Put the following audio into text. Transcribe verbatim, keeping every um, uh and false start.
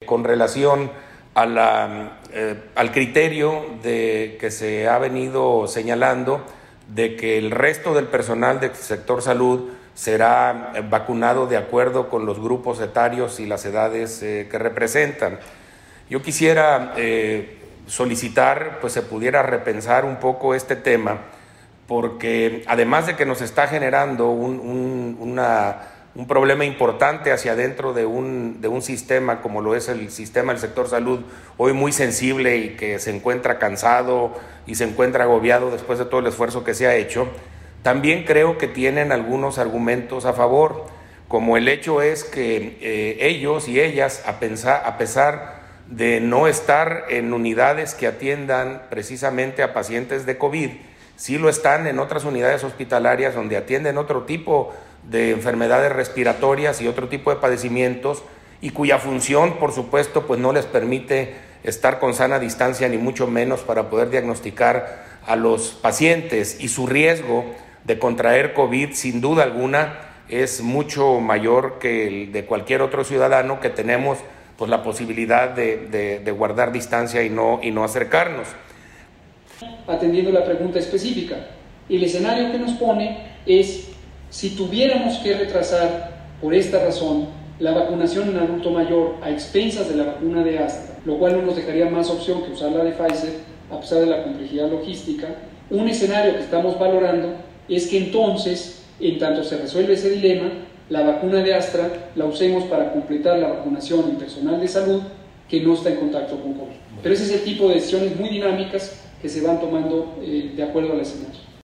con relación a la, eh, al criterio de, que se ha venido señalando de que el resto del personal del sector salud será vacunado de acuerdo con los grupos etarios y las edades eh, que representan. Yo quisiera eh, solicitar, pues se pudiera repensar un poco este tema, porque además de que nos está generando un, un, una, un problema importante hacia adentro de un, de un sistema como lo es el sistema del sector salud, hoy muy sensible y que se encuentra cansado y se encuentra agobiado después de todo el esfuerzo que se ha hecho, también creo que tienen algunos argumentos a favor, como el hecho es que eh, ellos y ellas, a, pensar, a pesar de no estar en unidades que atiendan precisamente a pacientes de COVID, sí lo están en otras unidades hospitalarias donde atienden otro tipo de enfermedades respiratorias y otro tipo de padecimientos y cuya función, por supuesto, pues no les permite estar con sana distancia ni mucho menos para poder diagnosticar a los pacientes, y su riesgo de contraer COVID sin duda alguna es mucho mayor que el de cualquier otro ciudadano que tenemos pues la posibilidad de, de, de guardar distancia y no, y no acercarnos. Atendiendo la pregunta específica, el escenario que nos pone es si tuviéramos que retrasar por esta razón la vacunación en adulto mayor a expensas de la vacuna de Astra, lo cual no nos dejaría más opción que usar la de Pfizer a pesar de la complejidad logística. Un escenario que estamos valorando es que entonces, en tanto se resuelve ese dilema, la vacuna de Astra la usemos para completar la vacunación en personal de salud que no está en contacto con COVID. Pero ese es el tipo de decisiones muy dinámicas que se van tomando eh, de acuerdo al escenario.